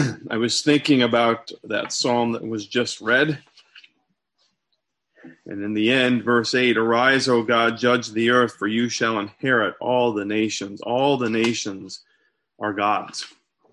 I was thinking about that psalm that was just read. And in the end, verse 8, arise, O God, judge the earth, for you shall inherit all the nations. All the nations are God's.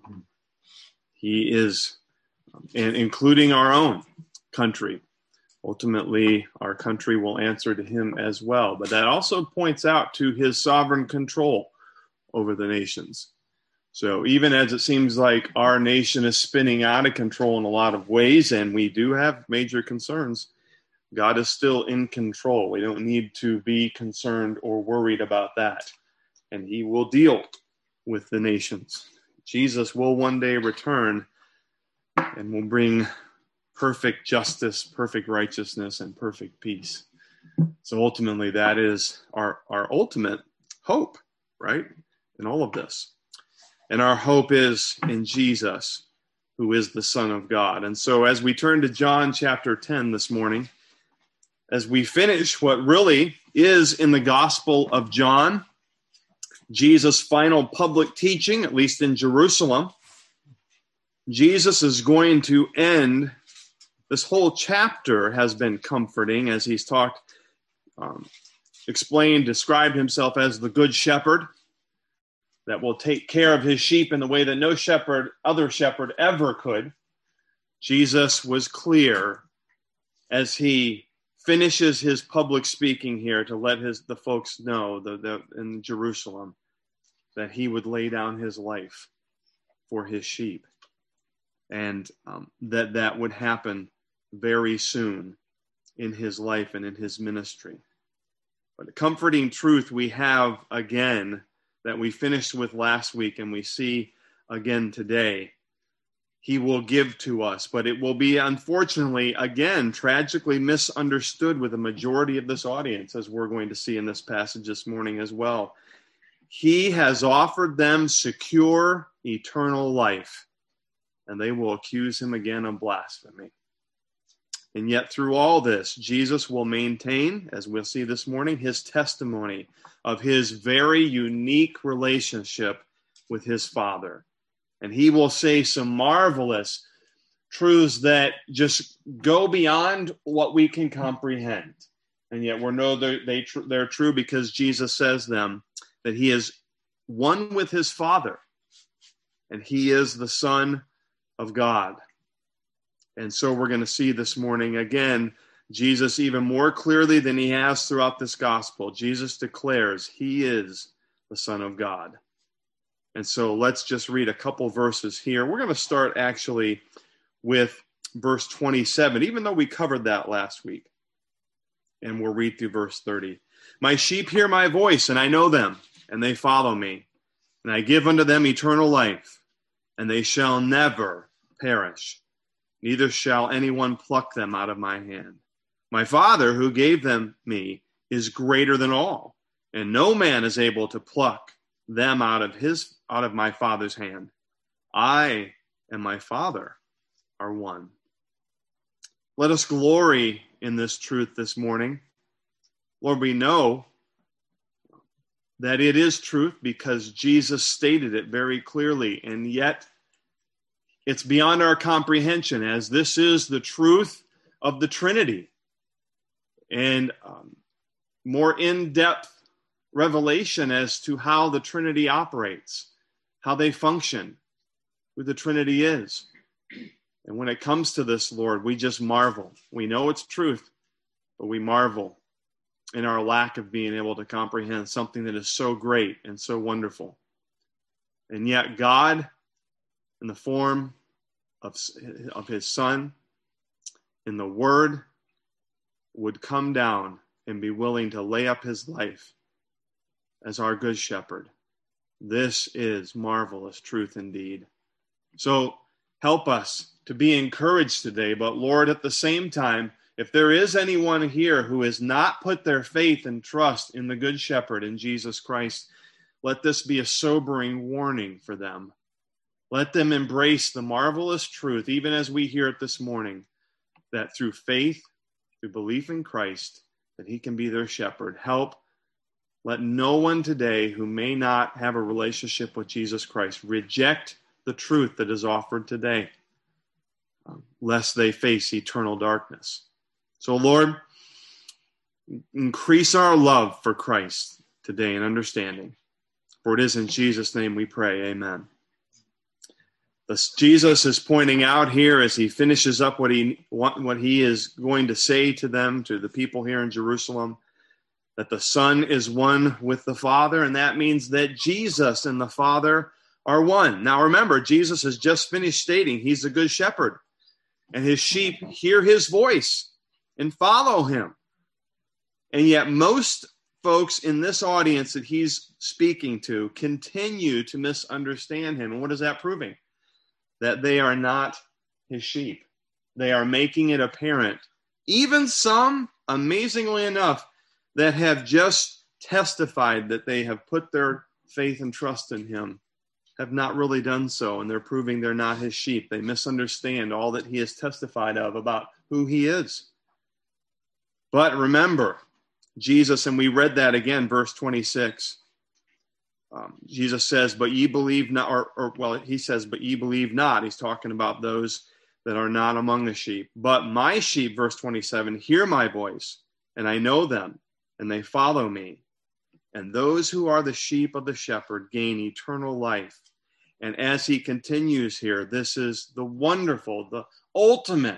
He is, and including our own country. Ultimately, our country will answer to him as well. But that also points out to his sovereign control over the nations. So even as it seems like our nation is spinning out of control in a lot of ways, and we do have major concerns, God is still in control. We don't need to be concerned or worried about that. And he will deal with the nations. Jesus will one day return and will bring perfect justice, perfect righteousness, and perfect peace. So ultimately, that is our ultimate hope, right? In all of this. And our hope is in Jesus, who is the Son of God. And so as we turn to John chapter 10 this morning, as we finish what really is in the Gospel of John, Jesus' final public teaching, at least in Jerusalem, Jesus is going to end. This whole chapter has been comforting as he's talked, explained, described himself as the good shepherd that will take care of his sheep in the way that no other shepherd ever could. Jesus was clear as he finishes his public speaking here to let the folks know in Jerusalem that he would lay down his life for his sheep, and that would happen very soon in his life and in his ministry. But a comforting truth we have again that we finished with last week and we see again today, he will give to us, but it will be unfortunately, again, tragically misunderstood with the majority of this audience, as we're going to see in this passage this morning as well. He has offered them secure, eternal life, and they will accuse him again of blasphemy. And yet through all this, Jesus will maintain, as we'll see this morning, his testimony of his very unique relationship with his Father. And he will say some marvelous truths that just go beyond what we can comprehend. And yet we know they're true because Jesus says them, that he is one with his Father, and he is the Son of God. And so we're going to see this morning, again, Jesus even more clearly than he has throughout this gospel. Jesus declares he is the Son of God. And so let's just read a couple verses here. We're going to start actually with verse 27, even though we covered that last week. And we'll read through verse 30. My sheep hear my voice, and I know them, and they follow me. And I give unto them eternal life, and they shall never perish. Neither shall anyone pluck them out of my hand. My Father, who gave them me, is greater than all, and no man is able to pluck them out of my Father's hand. I and my Father are one. Let us glory in this truth this morning. Lord, we know that it is truth because Jesus stated it very clearly, and yet it's beyond our comprehension, as this is the truth of the Trinity. And more in-depth revelation as to how the Trinity operates, how they function, who the Trinity is. And when it comes to this, Lord, we just marvel. We know it's truth, but we marvel in our lack of being able to comprehend something that is so great and so wonderful. And yet God, in the form of his Son, in the Word, would come down and be willing to lay up his life as our good shepherd. This is marvelous truth indeed. So help us to be encouraged today, but Lord, at the same time, if there is anyone here who has not put their faith and trust in the good shepherd, in Jesus Christ, let this be a sobering warning for them. Let them embrace the marvelous truth, even as we hear it this morning, that through faith, through belief in Christ, that he can be their shepherd. Let no one today who may not have a relationship with Jesus Christ reject the the truth that is offered today, lest they face eternal darkness. So, Lord, increase our love for Christ today and understanding. For it is in Jesus' name we pray. Amen. Jesus is pointing out here as he finishes up what he is going to say to them, to the people here in Jerusalem, that the Son is one with the Father, and that means that Jesus and the Father are one. Now remember, Jesus has just finished stating he's the good shepherd, and his sheep hear his voice and follow him. And yet most folks in this audience that he's speaking to continue to misunderstand him. And what is that proving? That they are not his sheep. They are making it apparent. Even some, amazingly enough, that have just testified that they have put their faith and trust in him, have not really done so, and they're proving they're not his sheep. They misunderstand all that he has testified of about who he is. But remember, Jesus, and we read that again, verse 26. Jesus says, but ye believe not, he says, but ye believe not. He's talking about those that are not among the sheep. But my sheep, verse 27, hear my voice, and I know them, and they follow me. And those who are the sheep of the shepherd gain eternal life. And as he continues here, this is the wonderful, the ultimate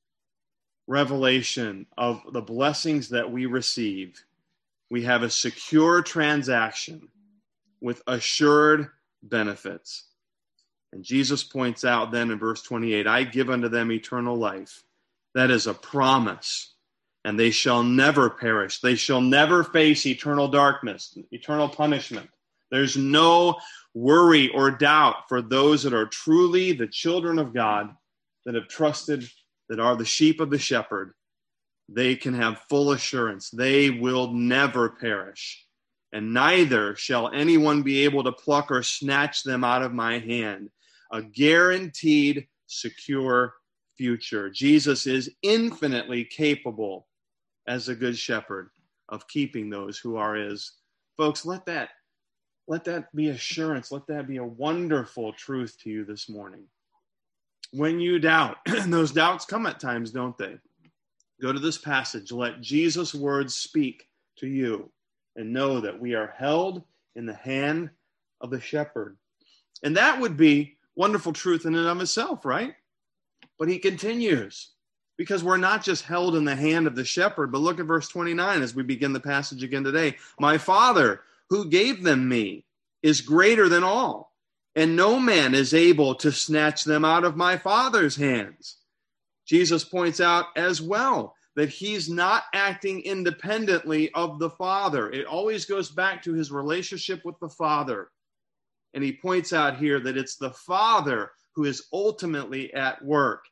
revelation of the blessings that we receive. We have a secure transaction with assured benefits. And Jesus points out then in verse 28, I give unto them eternal life. That is a promise. And they shall never perish. They shall never face eternal darkness, eternal punishment. There's no worry or doubt for those that are truly the children of God, that have trusted, that are the sheep of the shepherd. They can have full assurance. They will never perish. And neither shall anyone be able to pluck or snatch them out of my hand. A guaranteed, secure future. Jesus is infinitely capable as a good shepherd of keeping those who are his. Folks, let that be assurance. Let that be a wonderful truth to you this morning. When you doubt, and those doubts come at times, don't they? Go to this passage. Let Jesus' words speak to you, and know that we are held in the hand of the shepherd. And that would be wonderful truth in and of itself, right? But he continues, because we're not just held in the hand of the shepherd, but look at verse 29 as we begin the passage again today. My Father, who gave them me, is greater than all, and no man is able to snatch them out of my Father's hands. Jesus points out as well that he's not acting independently of the Father. It always goes back to his relationship with the Father. And he points out here that it's the Father who is ultimately at work.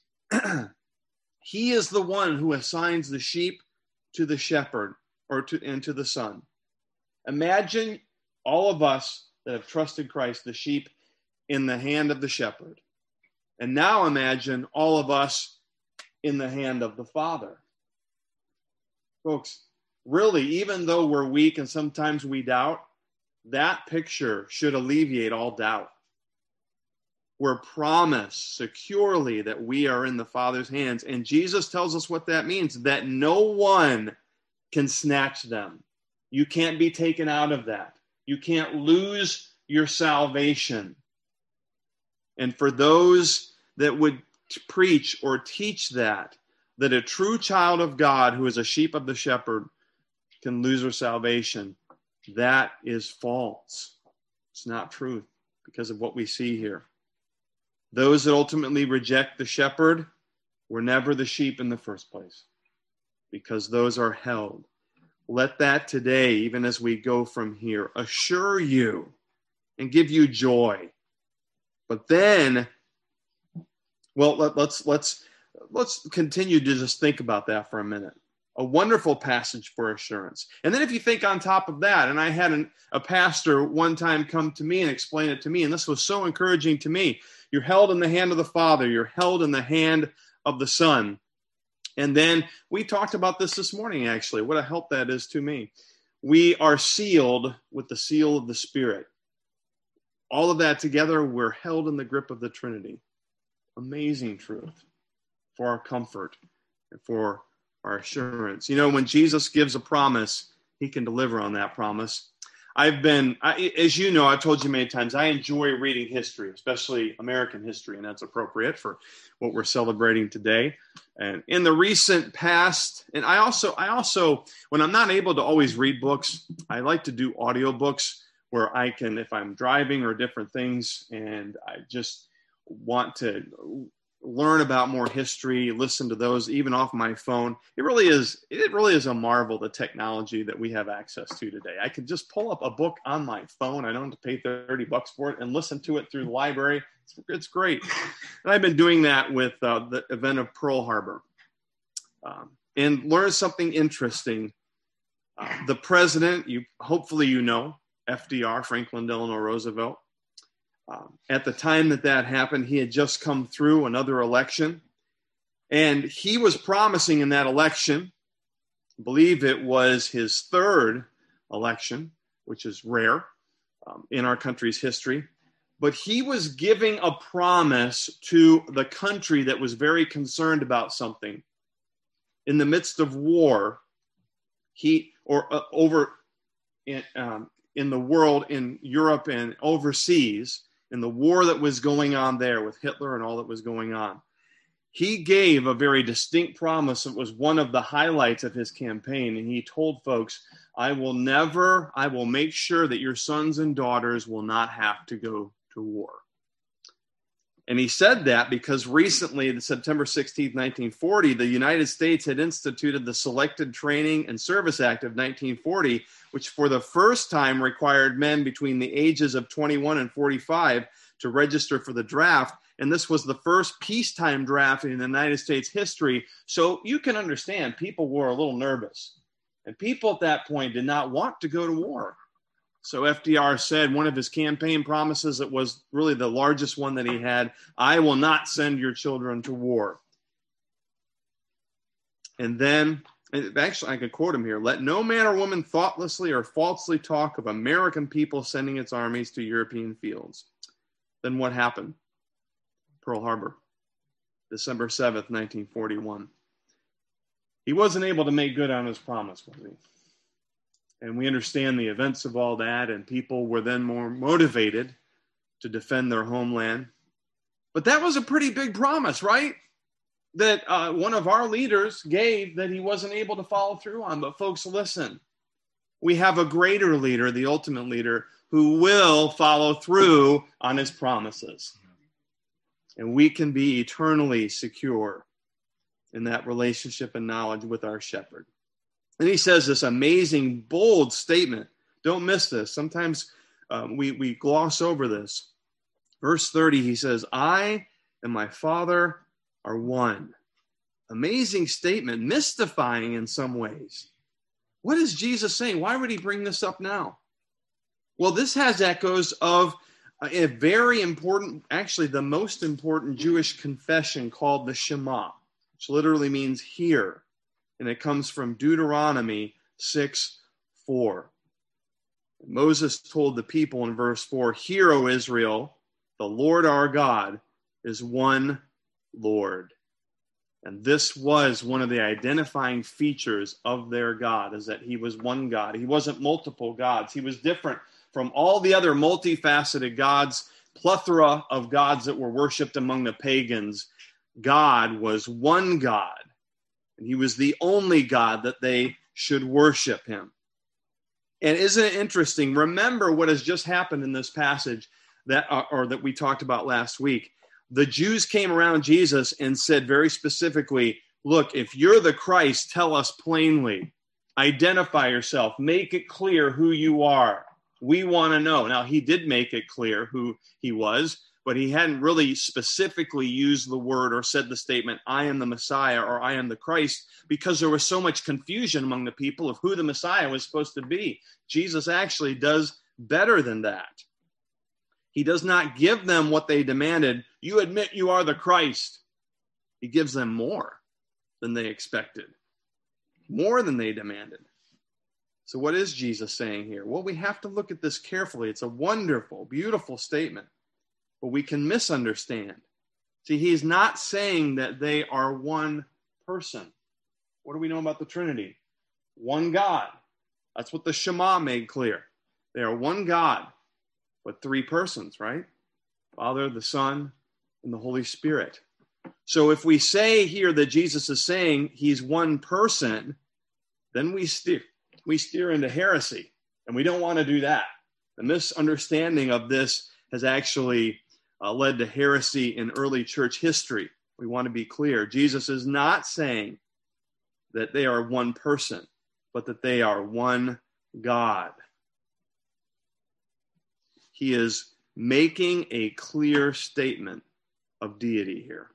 He is the one who assigns the sheep to the shepherd and to the Son. Imagine all of us that have trusted Christ, the sheep in the hand of the shepherd. And now imagine all of us in the hand of the Father. Folks, really, even though we're weak and sometimes we doubt, that picture should alleviate all doubt. We're promised securely that we are in the Father's hands. And Jesus tells us what that means, that no one can snatch them. You can't be taken out of that. You can't lose your salvation. And for those that would preach or teach that a true child of God who is a sheep of the shepherd can lose her salvation, that is false. It's not truth because of what we see here. Those that ultimately reject the shepherd were never the sheep in the first place, because those are held. Let that today, even as we go from here, assure you and give you joy. But then, well, let's continue to just think about that for a minute. A wonderful passage for assurance. And then if you think on top of that, and I had a pastor one time come to me and explain it to me, and this was so encouraging to me. You're held in the hand of the Father. You're held in the hand of the Son. And then we talked about this morning, actually. What a help that is to me. We are sealed with the seal of the Spirit. All of that together, we're held in the grip of the Trinity. Amazing truth for our comfort and for our assurance. You know, when Jesus gives a promise, he can deliver on that promise. As you know, I've told you many times, I enjoy reading history, especially American history, and that's appropriate for what we're celebrating today. And in the recent past, and I also, when I'm not able to always read books, I like to do audiobooks where I can, if I'm driving or different things, and I just want to learn about more history, listen to those even off my phone. It really is a marvel, the technology that we have access to today. I can just pull up a book on my phone. I don't have to pay $30 for it and listen to it through the library. It's great. And I've been doing that with the event of Pearl Harbor, and learned something interesting. The president, hopefully you know, FDR, Franklin Delano Roosevelt, at the time that happened, he had just come through another election, and he was promising in that election, I believe it was his third election, which is rare in our country's history, but he was giving a promise to the country that was very concerned about something. In the midst of war, in the world, in Europe and overseas, in the war that was going on there with Hitler and all that was going on, he gave a very distinct promise. It was one of the highlights of his campaign. And he told folks, I will make sure that your sons and daughters will not have to go to war. And he said that because recently, September 16th, 1940, the United States had instituted the Selected Training and Service Act of 1940, which for the first time required men between the ages of 21 and 45 to register for the draft. And this was the first peacetime draft in the United States history. So you can understand people were a little nervous. And people at that point did not want to go to war. So FDR said, one of his campaign promises, it was really the largest one that he had, I will not send your children to war. And then, actually I could quote him here, let no man or woman thoughtlessly or falsely talk of American people sending its armies to European fields. Then what happened? Pearl Harbor, December 7th, 1941. He wasn't able to make good on his promise, was he? And we understand the events of all that, and people were then more motivated to defend their homeland. But that was a pretty big promise, right? That one of our leaders gave that he wasn't able to follow through on. But folks, listen, we have a greater leader, the ultimate leader, who will follow through on his promises. And we can be eternally secure in that relationship and knowledge with our shepherd. And he says this amazing, bold statement. Don't miss this. Sometimes we gloss over this. Verse 30, he says, I and my Father are one. Amazing statement, mystifying in some ways. What is Jesus saying? Why would he bring this up now? Well, this has echoes of a very important, actually the most important Jewish confession called the Shema, which literally means hear. And it comes from Deuteronomy 6:4. Moses told the people in verse 4, hear, O Israel, the Lord our God is one Lord. And this was one of the identifying features of their God, is that he was one God. He wasn't multiple gods. He was different from all the other multifaceted gods, plethora of gods that were worshipped among the pagans. God was one God. And he was the only God that they should worship him. And isn't it interesting? Remember what has just happened in this passage that we talked about last week. The Jews came around Jesus and said very specifically, look, if you're the Christ, tell us plainly. Identify yourself. Make it clear who you are. We want to know. Now, he did make it clear who he was, but he hadn't really specifically used the word or said the statement, I am the Messiah or I am the Christ, because there was so much confusion among the people of who the Messiah was supposed to be. Jesus actually does better than that. He does not give them what they demanded. You admit you are the Christ. He gives them more than they expected, more than they demanded. So what is Jesus saying here? Well, we have to look at this carefully. It's a wonderful, beautiful statement, but we can misunderstand. See, he's not saying that they are one person. What do we know about the Trinity? One God. That's what the Shema made clear. They are one God, but three persons, right? Father, the Son, and the Holy Spirit. So if we say here that Jesus is saying he's one person, then we steer into heresy, and we don't want to do that. The misunderstanding of this has actually led to heresy in early church history. We want to be clear. Jesus is not saying that they are one person, but that they are one God. He is making a clear statement of deity here.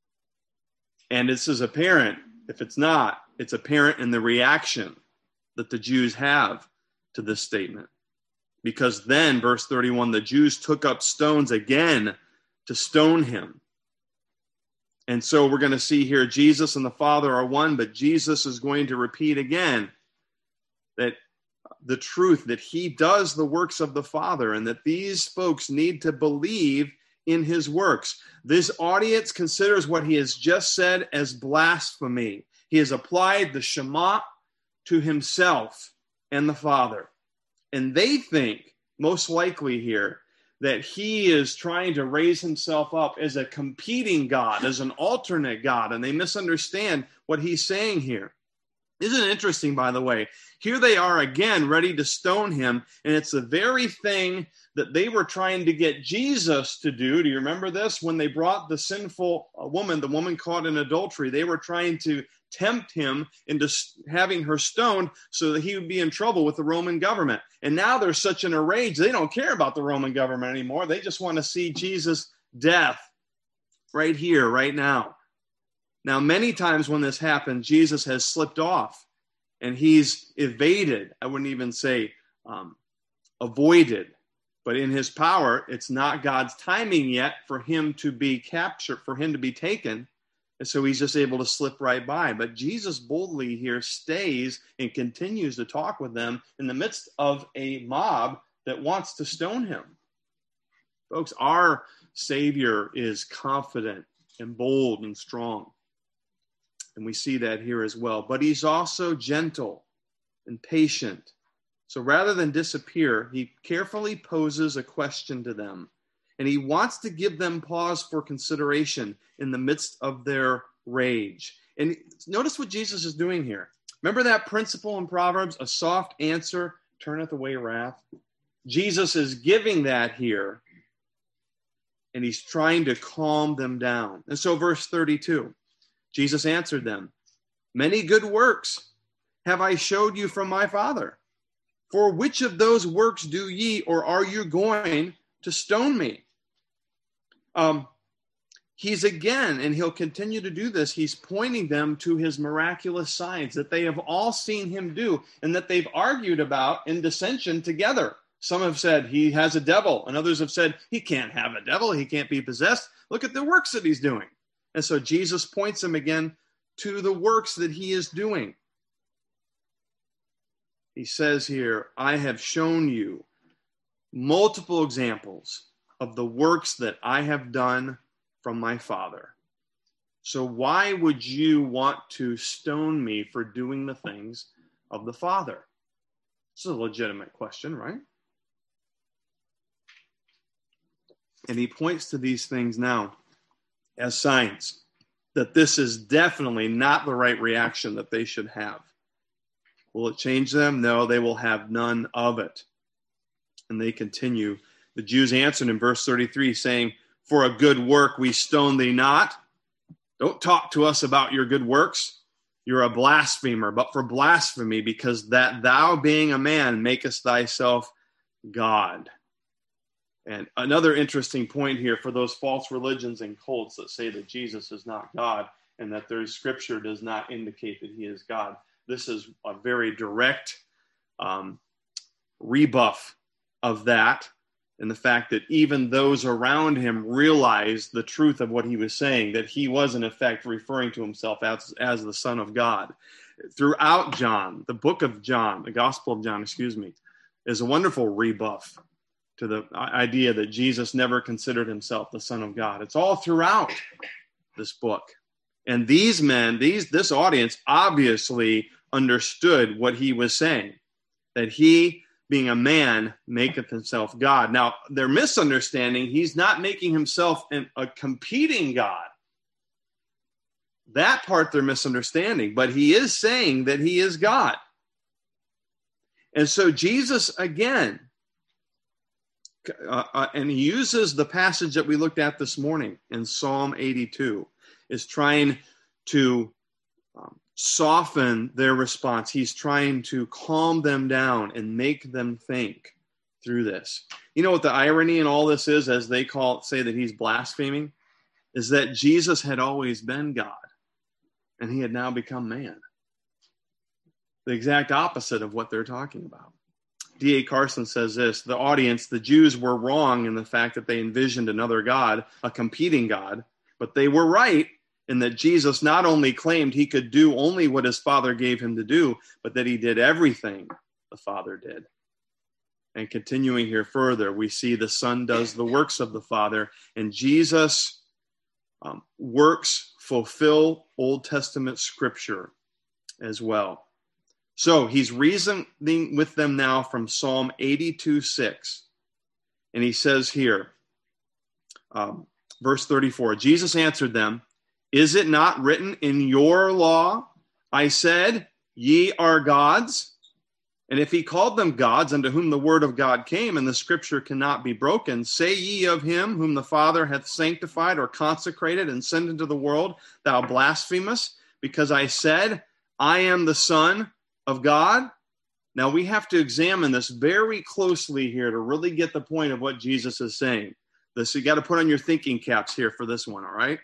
And this is apparent. If it's not, it's apparent in the reaction that the Jews have to this statement. Because then, verse 31, the Jews took up stones again to stone him. And so we're going to see here Jesus and the Father are one, but Jesus is going to repeat again that the truth that he does the works of the Father and that these folks need to believe in his works. This audience considers what he has just said as blasphemy. He has applied the Shema to himself and the Father. And they think, most likely here, that he is trying to raise himself up as a competing God, as an alternate God, and they misunderstand what he's saying here. Isn't it interesting, by the way? Here they are again, ready to stone him, and it's the very thing that they were trying to get Jesus to do. Do you remember this? When they brought the sinful woman, the woman caught in adultery, they were trying to tempt him into having her stoned so that he would be in trouble with the Roman government. And now they're such in a rage, they don't care about the Roman government anymore. They just want to see Jesus' death right here, right now. Now, many times when this happens, Jesus has slipped off and he's evaded. I wouldn't even say avoided, but in his power, it's not God's timing yet for him to be captured, for him to be taken. And so he's just able to slip right by. But Jesus boldly here stays and continues to talk with them in the midst of a mob that wants to stone him. Folks, our Savior is confident and bold and strong. And we see that here as well. But he's also gentle and patient. So rather than disappear, he carefully poses a question to them. And he wants to give them pause for consideration in the midst of their rage. And notice what Jesus is doing here. Remember that principle in Proverbs, a soft answer turneth away wrath? Jesus is giving that here, and he's trying to calm them down. And so verse 32, Jesus answered them, many good works have I showed you from my Father. For which of those works do ye, or are you going to stone me? He's again, and he'll continue to do this, he's pointing them to his miraculous signs that they have all seen him do and that they've argued about in dissension together. Some have said he has a devil, and others have said he can't have a devil, he can't be possessed. Look at the works that he's doing. And so Jesus points them again to the works that he is doing. He says here, I have shown you multiple examples of the works that I have done from my Father. So why would you want to stone me for doing the things of the Father? It's a legitimate question, right? And he points to these things now as signs that this is definitely not the right reaction that they should have. Will it change them? No, they will have none of it. And they continue. The Jews answered in verse 33 saying, for a good work we stone thee not. Don't talk to us about your good works. You're a blasphemer, but for blasphemy, because that thou being a man makest thyself God. And another interesting point here for those false religions and cults that say that Jesus is not God and that their scripture does not indicate that he is God. This is a very direct rebuff of that, and the fact that even those around him realized the truth of what he was saying, that he was in effect referring to himself as the Son of God. throughout John, the book of John, the Gospel of John, is a wonderful rebuff to the idea that Jesus never considered himself the Son of God. It's all throughout this book. And these men, this audience obviously understood what he was saying, that he, being a man, maketh himself God. Now, their misunderstanding, he's not making himself a competing God. That part they're misunderstanding, but he is saying that he is God. And so Jesus, again, and he uses the passage that we looked at this morning in Psalm 82, is trying to soften their response. He's trying to calm them down and make them think through this. You know what the irony in all this is, as they say that he's blaspheming, is that Jesus had always been God, and he had now become man. The exact opposite of what they're talking about. D.A. Carson says this: the audience, the Jews, were wrong in the fact that they envisioned another God, a competing God, but they were right in that Jesus not only claimed he could do only what his Father gave him to do, but that he did everything the Father did. And continuing here further, we see the Son does the works of the Father, and Jesus' works fulfill Old Testament scripture as well. So he's reasoning with them now from Psalm 82:6. And he says here, verse 34, Jesus answered them, "Is it not written in your law, I said, ye are gods? And if he called them gods, unto whom the word of God came, and the scripture cannot be broken, say ye of him whom the Father hath sanctified or consecrated and sent into the world, thou blasphemous, because I said, I am the Son of God?" Now we have to examine this very closely here to really get the point of what Jesus is saying. You got to put on your thinking caps here for this one, all right?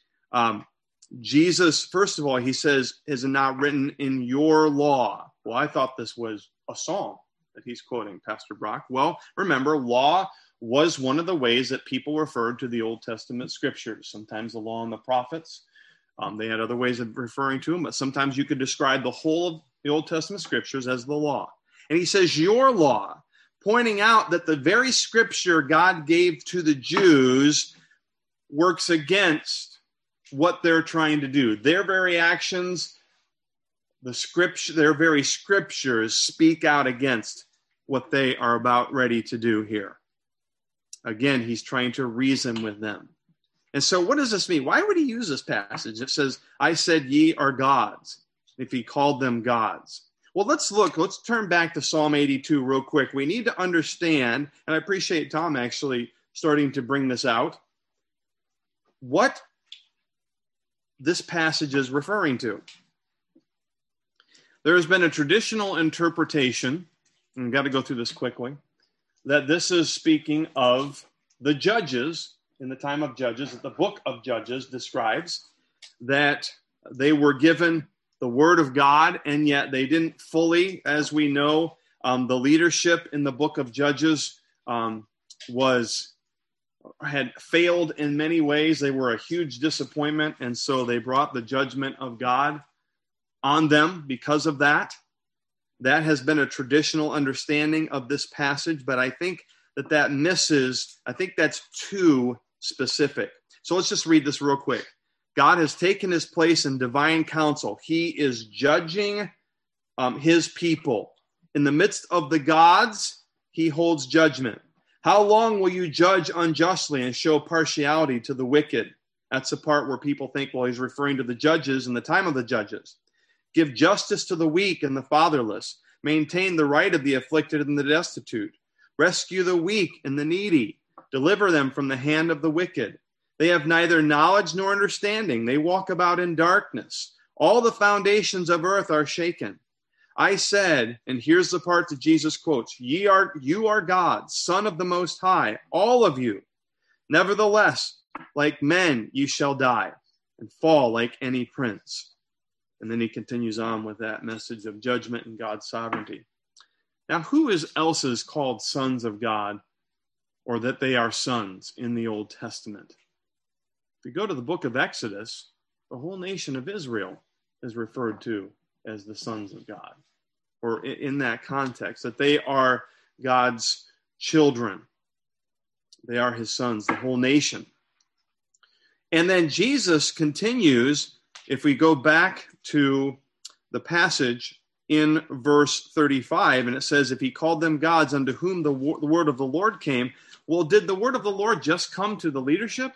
Jesus, first of all, he says, "Is it not written in your law?" Well, I thought this was a psalm that he's quoting, Pastor Brock. Well, remember, law was one of the ways that people referred to the Old Testament scriptures. Sometimes the law and the prophets. They had other ways of referring to them, but sometimes you could describe the whole of the Old Testament scriptures as the law. And he says, your law, pointing out that the very scripture God gave to the Jews works against what they're trying to do. Their very actions, their very scriptures speak out against what they are about ready to do here. Again, he's trying to reason with them. And so what does this mean? Why would he use this passage? It says, I said ye are gods, if he called them gods. Well, let's turn back to Psalm 82 real quick. We need to understand, and I appreciate Tom actually starting to bring this out, what this passage is referring to. There has been a traditional interpretation, and I've got to go through this quickly, that this is speaking of the judges in the time of Judges, that the book of Judges describes that they were given the word of God, and yet they didn't fully, as we know, the leadership in the book of Judges had failed in many ways. They were a huge disappointment, and so they brought the judgment of God on them because of that. That has been a traditional understanding of this passage, but I think that's too specific. So let's just read this real quick. God has taken his place in divine counsel. He is judging his people. In the midst of the gods, he holds judgment. How long will you judge unjustly and show partiality to the wicked? That's the part where people think, well, he's referring to the judges in the time of the judges. Give justice to the weak and the fatherless. Maintain the right of the afflicted and the destitute. Rescue the weak and the needy. Deliver them from the hand of the wicked. They have neither knowledge nor understanding. They walk about in darkness. All the foundations of earth are shaken. I said, and here's the part that Jesus quotes, you are God, Son of the Most High, all of you. Nevertheless, like men, you shall die and fall like any prince. And then he continues on with that message of judgment and God's sovereignty. Now, who else is called sons of God, or that they are sons in the Old Testament? If you go to the book of Exodus, the whole nation of Israel is referred to as the sons of God, or in that context, that they are God's children. They are his sons, the whole nation. And then Jesus continues, if we go back to the passage in verse 35, and it says, if he called them gods unto whom the word of the Lord came. Well, did the word of the Lord just come to the leadership?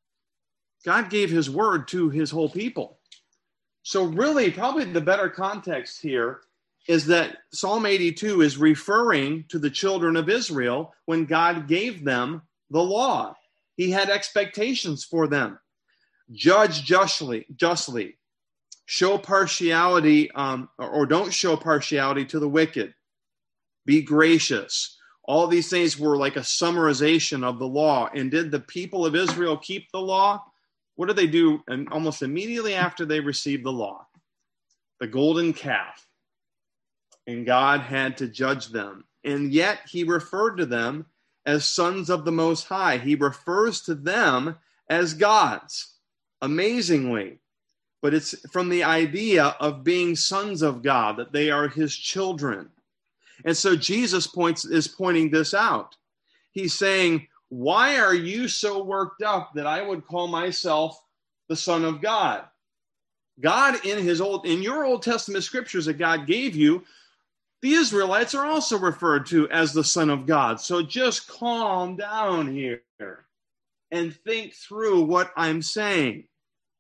God gave his word to his whole people. So really, probably the better context here is that Psalm 82 is referring to the children of Israel when God gave them the law. He had expectations for them. Judge justly, show partiality, or don't show partiality to the wicked. Be gracious. All these things were like a summarization of the law. And did the people of Israel keep the law? What did they do? And almost immediately after they received the law, the golden calf. And God had to judge them. And yet he referred to them as sons of the Most High. He refers to them as gods, amazingly. But it's from the idea of being sons of God, that they are his children. And so Jesus is pointing this out. He's saying, why are you so worked up that I would call myself the Son of God? God, in your Old Testament scriptures that God gave you, the Israelites are also referred to as the Son of God. So just calm down here and think through what I'm saying.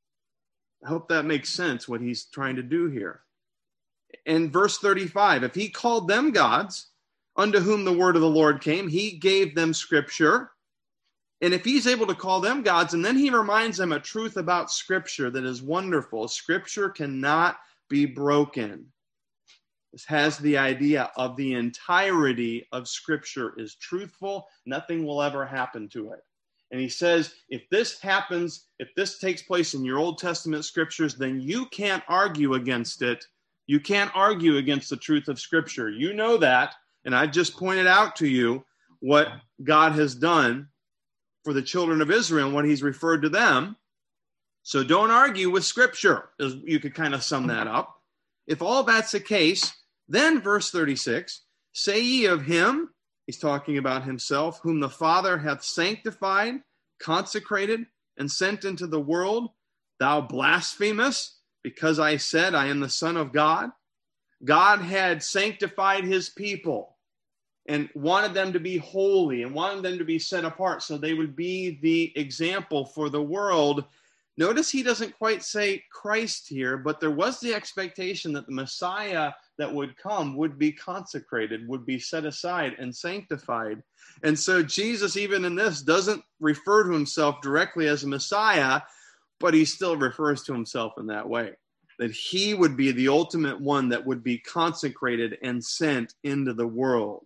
I hope that makes sense, what he's trying to do here. In verse 35, if he called them gods, unto whom the word of the Lord came, he gave them scripture. And if he's able to call them gods, and then he reminds them a truth about scripture that is wonderful. Scripture cannot be broken. This has the idea of the entirety of scripture is truthful. Nothing will ever happen to it. And he says, if this happens, if this takes place in your Old Testament scriptures, then you can't argue against it. You can't argue against the truth of scripture. You know that. And I just pointed out to you what God has done for the children of Israel and what he's referred to them. So don't argue with scripture. You could kind of sum that up. If all that's the case, then verse 36, say ye of him, he's talking about himself, whom the Father hath sanctified, consecrated, and sent into the world, thou blasphemest, because I said I am the Son of God. God had sanctified his people and wanted them to be holy and wanted them to be set apart so they would be the example for the world. Notice he doesn't quite say Christ here, but there was the expectation that the Messiah that would come would be consecrated, would be set aside and sanctified. And so Jesus, even in this, doesn't refer to himself directly as a Messiah, but he still refers to himself in that way, that he would be the ultimate one that would be consecrated and sent into the world.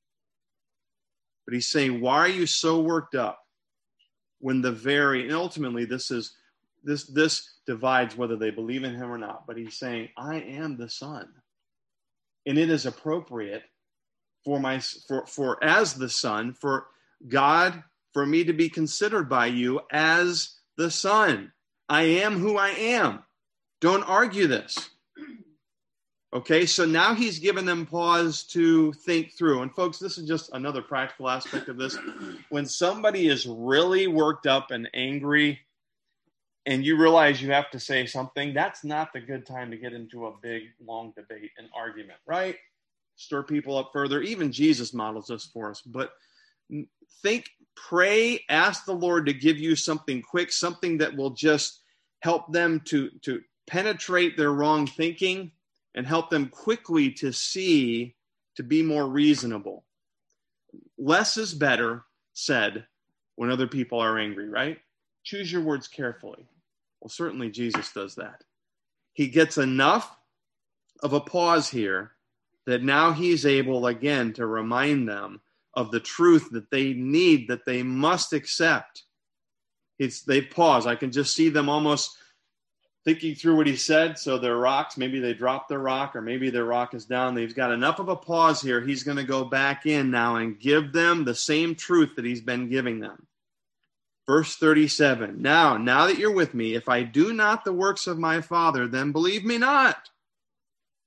But he's saying, why are you so worked up when and ultimately this divides whether they believe in him or not. But he's saying, I am the Son. And it is appropriate for as the Son, for God, for me to be considered by you as the Son. I am who I am. Don't argue this. Okay, so now he's given them pause to think through. And folks, this is just another practical aspect of this. When somebody is really worked up and angry and you realize you have to say something, that's not the good time to get into a big, long debate and argument, right? Stir people up further. Even Jesus models this for us. But think, pray, ask the Lord to give you something quick, something that will just help them to penetrate their wrong thinking and help them quickly to see, to be more reasonable. Less is better said when other people are angry, right? Choose your words carefully. Well, certainly Jesus does that. He gets enough of a pause here that now he's able again to remind them of the truth that they need, that they must accept. They pause. I can just see them almost thinking through what he said. So their rocks, maybe they dropped their rock, or maybe their rock is down. They've got enough of a pause here. He's going to go back in now and give them the same truth that he's been giving them. Verse 37, now that you're with me, if I do not the works of my Father, then believe me not.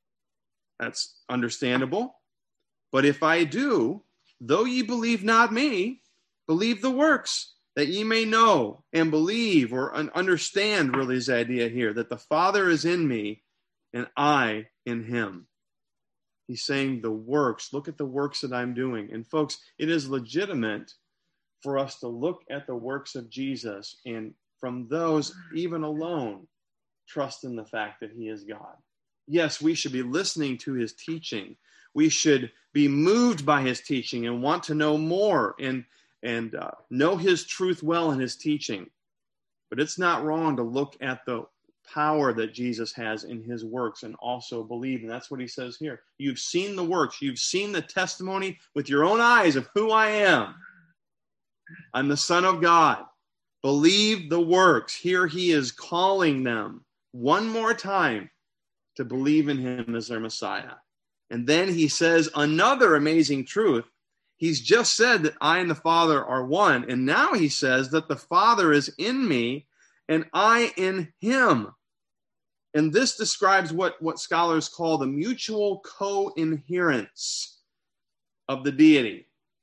That's understandable. But if I do, though ye believe not me, believe the works, that ye may know and believe, or understand, really, is the idea here, that the Father is in me and I in him. He's saying the works, look at the works that I'm doing. And folks, it is legitimate for us to look at the works of Jesus and from those, even alone, trust in the fact that he is God. Yes, we should be listening to his teaching. We should be moved by his teaching and want to know more and know his truth well in his teaching. But it's not wrong to look at the power that Jesus has in his works and also believe. And that's what he says here. You've seen the works. You've seen the testimony with your own eyes of who I am. I'm the Son of God. Believe the works. Here he is calling them one more time to believe in him as their Messiah. And then he says another amazing truth. He's just said that I and the Father are one. And now he says that the Father is in me and I in him. And this describes what scholars call the mutual co-inherence of the deity.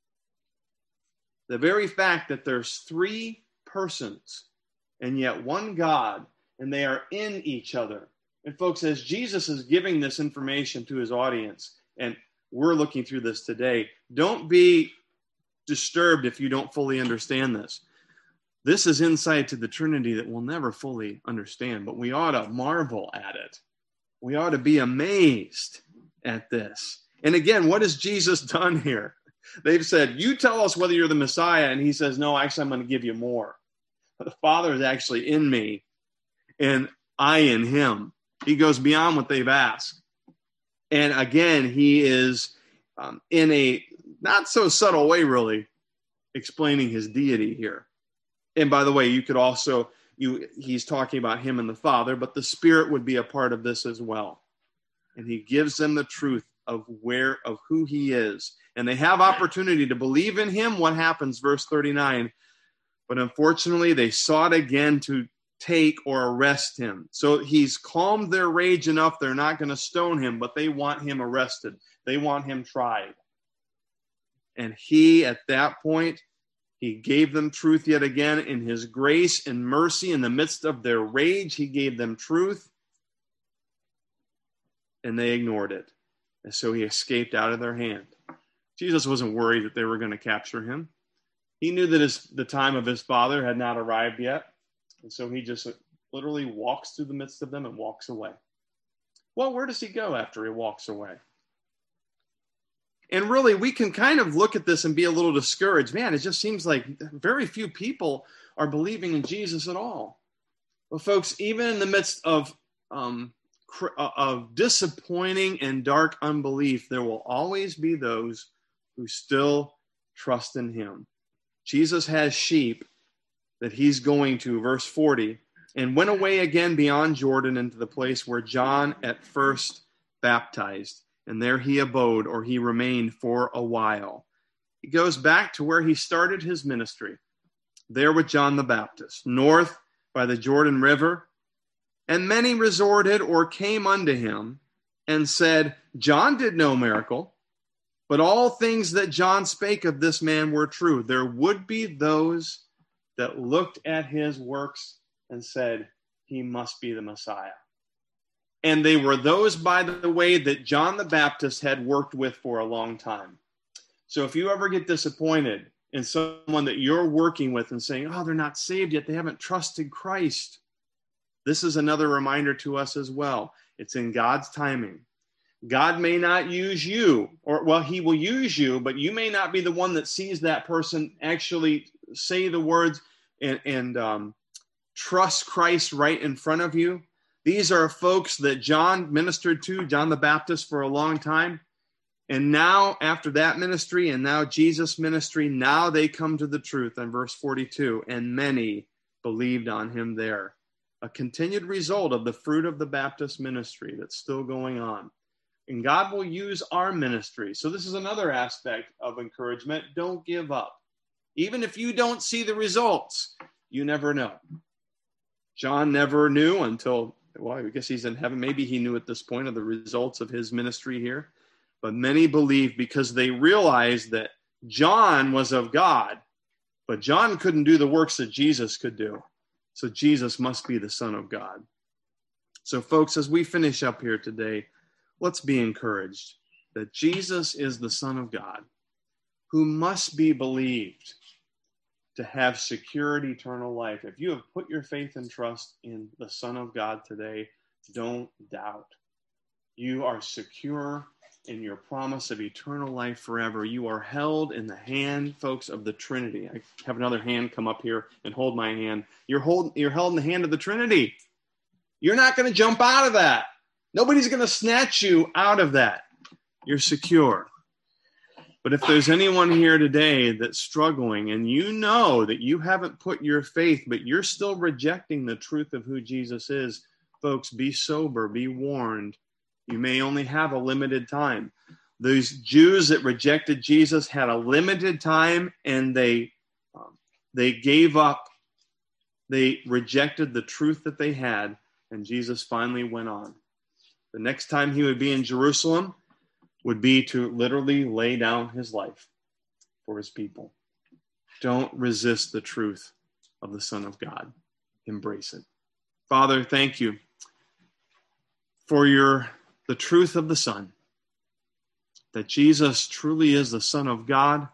The very fact that there's three persons and yet one God, and they are in each other. And folks, as Jesus is giving this information to his audience, and we're looking through this today, don't be disturbed if you don't fully understand this. This is insight to the Trinity that we'll never fully understand, but we ought to marvel at it. We ought to be amazed at this. And again, what has Jesus done here? They've said, you tell us whether you're the Messiah. And he says, no, actually, I'm going to give you more. The Father is actually in me and I in him. He goes beyond what they've asked. And again, he is in a not so subtle way, really, explaining his deity here. And by the way, you could also, he's talking about him and the Father, but the Spirit would be a part of this as well. And he gives them the truth of who he is. And they have opportunity to believe in him. What happens? Verse 39. But unfortunately, they sought again to take or arrest him. So he's calmed their rage enough. They're not going to stone him, but they want him arrested. They want him tried. And he, at that point, he gave them truth yet again in his grace and mercy. In the midst of their rage, he gave them truth. And they ignored it. And so he escaped out of their hand. Jesus wasn't worried that they were going to capture him. He knew that the time of his Father had not arrived yet. And so he just literally walks through the midst of them and walks away. Well, where does he go after he walks away? And really, we can kind of look at this and be a little discouraged. Man, it just seems like very few people are believing in Jesus at all. Well, folks, even in the midst of disappointing and dark unbelief, there will always be those who still trust in him. Jesus has sheep that he's going to, verse 40, and went away again beyond Jordan into the place where John at first baptized. And there he abode, or he remained for a while. He goes back to where he started his ministry, there with John the Baptist, north by the Jordan River. And many resorted or came unto him and said, John did no miracle, but all things that John spake of this man were true. There would be those that looked at his works and said, he must be the Messiah. And they were those, by the way, that John the Baptist had worked with for a long time. So if you ever get disappointed in someone that you're working with and saying, oh, they're not saved yet, they haven't trusted Christ, this is another reminder to us as well. It's in God's timing. God may not use you, he will use you, but you may not be the one that sees that person actually say the words and trust Christ right in front of you. These are folks that John ministered to, John the Baptist, for a long time. And now, after that ministry, and now Jesus' ministry, now they come to the truth in verse 42. And many believed on him there. A continued result of the fruit of the Baptist ministry that's still going on. And God will use our ministry. So this is another aspect of encouragement. Don't give up. Even if you don't see the results, you never know. John never knew until well, I guess he's in heaven. Maybe he knew at this point of the results of his ministry here. But many believed because they realized that John was of God, but John couldn't do the works that Jesus could do. So Jesus must be the Son of God. So folks, as we finish up here today, let's be encouraged that Jesus is the Son of God, who must be believed to have secured eternal life. If you have put your faith and trust in the Son of God today, don't doubt. You are secure in your promise of eternal life forever. You are held in the hand, folks, of the Trinity. I have another hand come up here and hold my hand. You're held in the hand of the Trinity. You're not going to jump out of that. Nobody's going to snatch you out of that. You're secure. But if there's anyone here today that's struggling and you know that you haven't put your faith, but you're still rejecting the truth of who Jesus is, folks, be sober, be warned. You may only have a limited time. Those Jews that rejected Jesus had a limited time, and they gave up. They rejected the truth that they had, and Jesus finally went on. The next time he would be in Jerusalem would be to literally lay down his life for his people. Don't resist the truth of the Son of God. Embrace it. Father, thank you for the truth of the Son, that Jesus truly is the Son of God,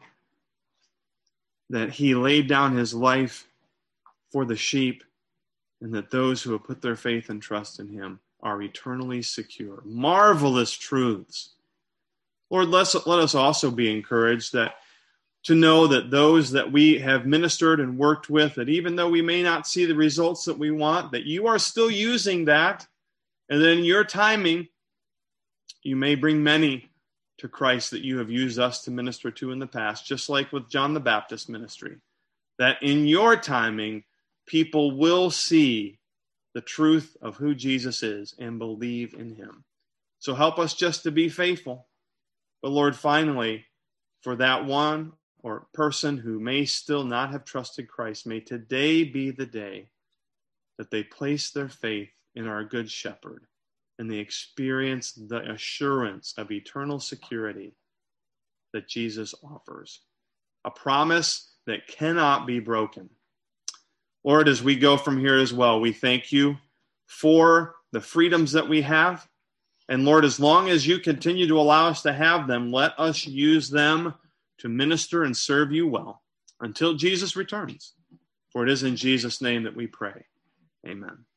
that he laid down his life for the sheep, and that those who have put their faith and trust in him are eternally secure. Marvelous truths. Lord, let us also be encouraged to know that those that we have ministered and worked with, that even though we may not see the results that we want, that you are still using that, and then in your timing, you may bring many to Christ that you have used us to minister to in the past, just like with John the Baptist ministry, that in your timing, people will see the truth of who Jesus is and believe in him. So help us just to be faithful. But Lord, finally, for that one or person who may still not have trusted Christ, may today be the day that they place their faith in our Good Shepherd and they experience the assurance of eternal security that Jesus offers. A promise that cannot be broken. Lord, as we go from here as well, we thank you for the freedoms that we have. And Lord, as long as you continue to allow us to have them, let us use them to minister and serve you well until Jesus returns. For it is in Jesus' name that we pray. Amen.